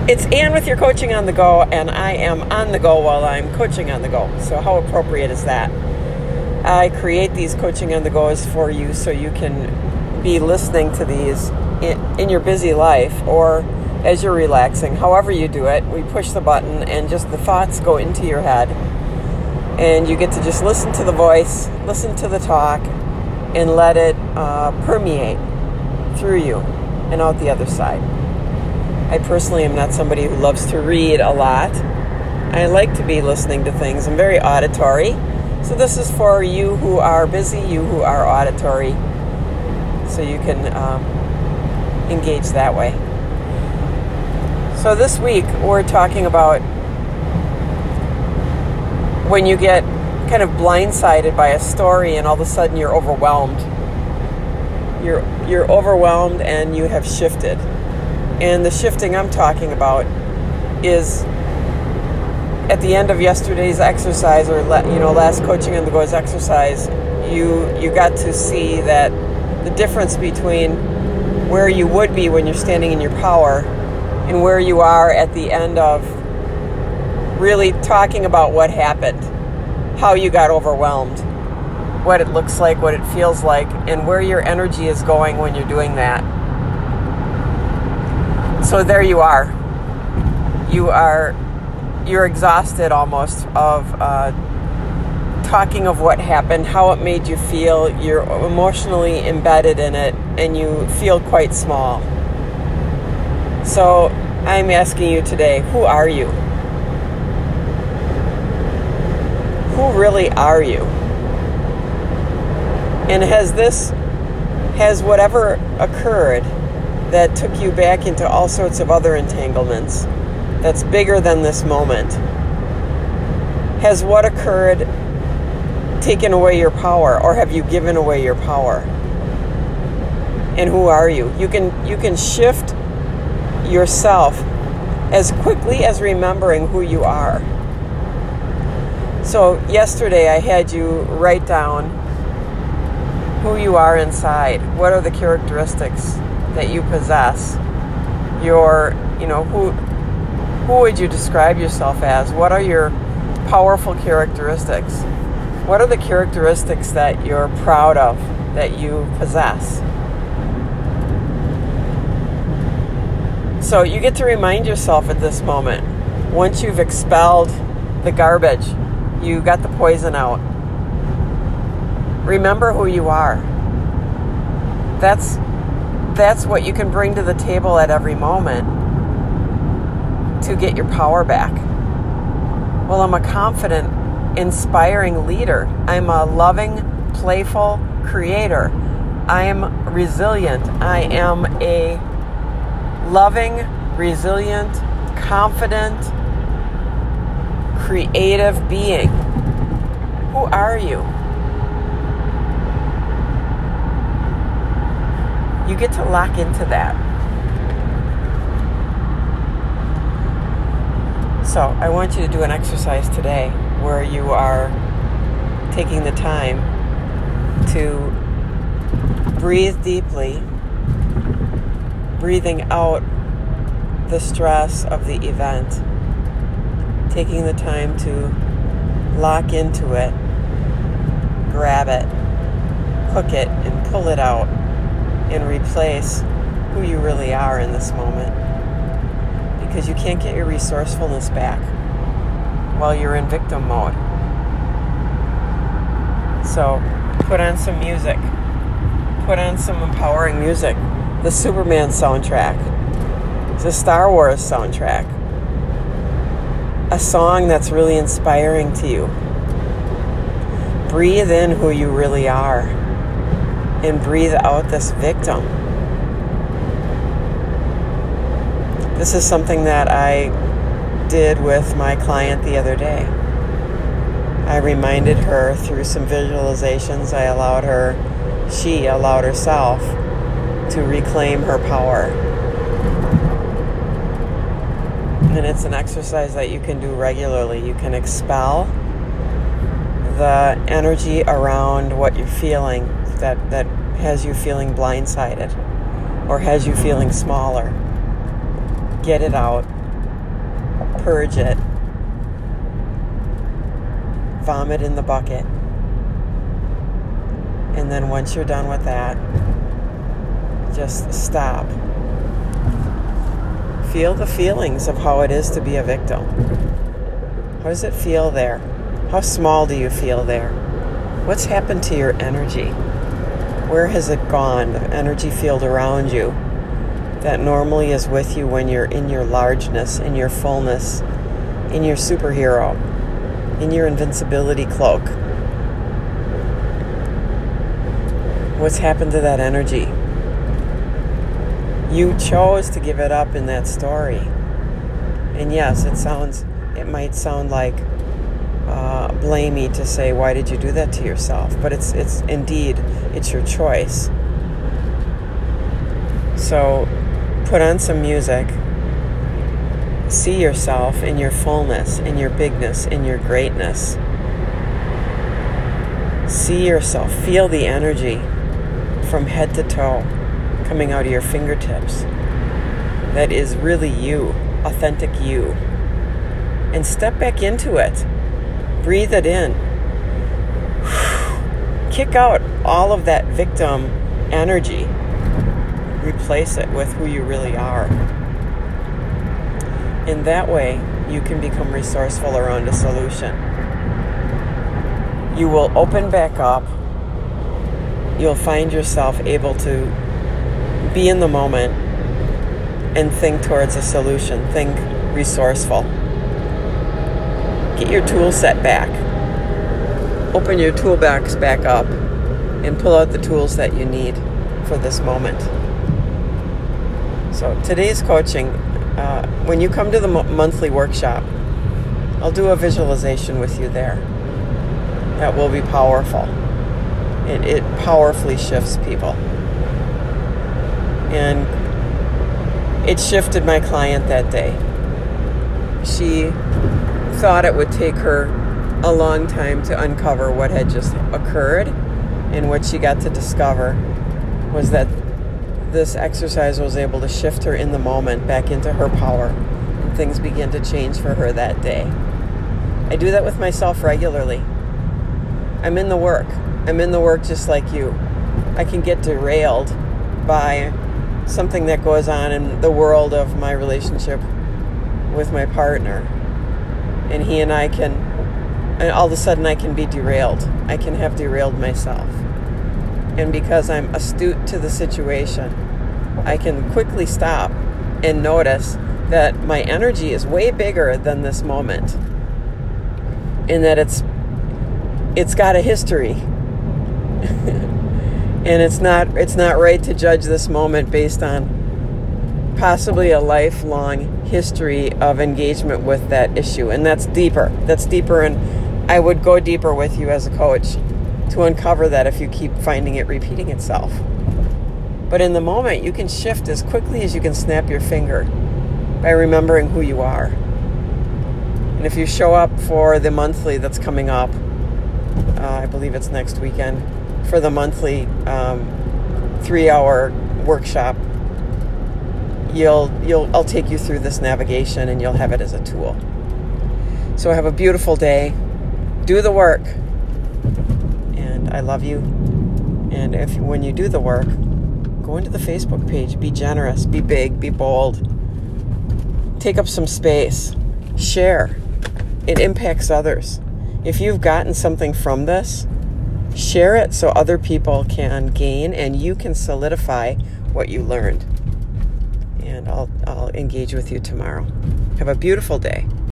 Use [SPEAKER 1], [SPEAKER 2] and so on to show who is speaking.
[SPEAKER 1] It's Ann with your Coaching on the Go, and I am on the go while I'm coaching on the go. So how appropriate is that? I create these Coaching on the Go's for you so you can be listening to these in your busy life or as you're relaxing. However you do it, we push the button and just the thoughts go into your head. And you get to just listen to the voice, listen to the talk, and let it permeate through you and out the other side. I personally am not somebody who loves to read a lot. I like to be listening to things. I'm very auditory. So this is for you who are busy, you who are auditory, so you can engage that way. So this week we're talking about when you get kind of blindsided by a story and all of a sudden you're overwhelmed. You're overwhelmed and you have shifted. And the shifting I'm talking about is at the end of yesterday's exercise, or last Coaching on the Go's exercise, you got to see that the difference between where you would be when you're standing in your power and where you are at the end of really talking about what happened, how you got overwhelmed, what it looks like, what it feels like, and where your energy is going when you're doing that. So there you are. You're exhausted almost of talking of what happened, how it made you feel. You're emotionally embedded in it, and you feel quite small. So I'm asking you today, who are you? Who really are you? And has whatever occurred that took you back into all sorts of other entanglements that's bigger than this moment, has what occurred taken away your power, or have you given away your power? And who are you? You can shift yourself as quickly as remembering who you are. So yesterday I had you write down who you are inside. What are the characteristics that you possess? Who would you describe yourself as? What are your powerful characteristics? What are the characteristics that you're proud of, that you possess? So you get to remind yourself at this moment, once you've expelled the garbage, you got the poison out. Remember who you are. That's what you can bring to the table at every moment to get your power back. Well, I'm a confident, inspiring leader. I'm a loving, playful creator. I am resilient. I am a loving, resilient, confident, creative being. Who are you? You get to lock into that. So I want you to do an exercise today where you are taking the time to breathe deeply, breathing out the stress of the event, taking the time to lock into it, grab it, hook it, and pull it out, and replace who you really are in this moment. Because you can't get your resourcefulness back while you're in victim mode. So put on some music. Put on some empowering music. The Superman soundtrack. The Star Wars soundtrack. A song that's really inspiring to you. Breathe in who you really are. And breathe out this victim. This is something that I did with my client the other day. I reminded her through some visualizations. She allowed herself to reclaim her power. And it's an exercise that you can do regularly. You can expel the energy around what you're feeling that has you feeling blindsided or has you feeling smaller. Get it out purge it, vomit in the bucket. And then once you're done with that, just stop. Feel the feelings of how it is to be a victim. How does it feel there? How small do you feel there? What's happened to your energy? Where has it gone? The energy field around you that normally is with you when you're in your largeness, in your fullness, in your superhero, in your invincibility cloak. What's happened to that energy? You chose to give it up in that story. And yes, it might sound like blamey to say, why did you do that to yourself? But it's your choice. So put on some music. See yourself in your fullness, in your bigness, in your greatness. See yourself. Feel the energy from head to toe coming out of your fingertips. That is really you, authentic you. And step back into it. Breathe it in. Kick out all of that victim energy. Replace it with who you really are. In that way, you can become resourceful around a solution. You will open back up. You'll find yourself able to be in the moment and think towards a solution. Think resourceful. Get your tool set back. Open your toolbox back up and pull out the tools that you need for this moment. So today's coaching, when you come to the monthly workshop, I'll do a visualization with you there. That will be powerful. It powerfully shifts people. And it shifted my client that day. She thought it would take her a long time to uncover what had just occurred, and what she got to discover was that this exercise was able to shift her in the moment back into her power, and things began to change for her that day. I do that with myself regularly. I'm in the work. I'm in the work just like you. I can get derailed by something that goes on in the world of my relationship with my partner. And he and I and all of a sudden I can be derailed. I can have derailed myself. And because I'm astute to the situation, I can quickly stop and notice that my energy is way bigger than this moment. And that it's got a history. And it's not right to judge this moment based on possibly a lifelong history of engagement with that issue. And that's deeper, and I would go deeper with you as a coach to uncover that if you keep finding it repeating itself. But in the moment, you can shift as quickly as you can snap your finger by remembering who you are. And if you show up for the monthly that's coming up, I believe it's next weekend, for the monthly 3-hour workshop, I'll take you through this navigation, and you'll have it as a tool. So have a beautiful day. Do the work. And I love you. And when you do the work, go into the Facebook page. Be generous. Be big. Be bold. Take up some space. Share. It impacts others. If you've gotten something from this, share it so other people can gain and you can solidify what you learned. And I'll engage with you tomorrow. Have a beautiful day.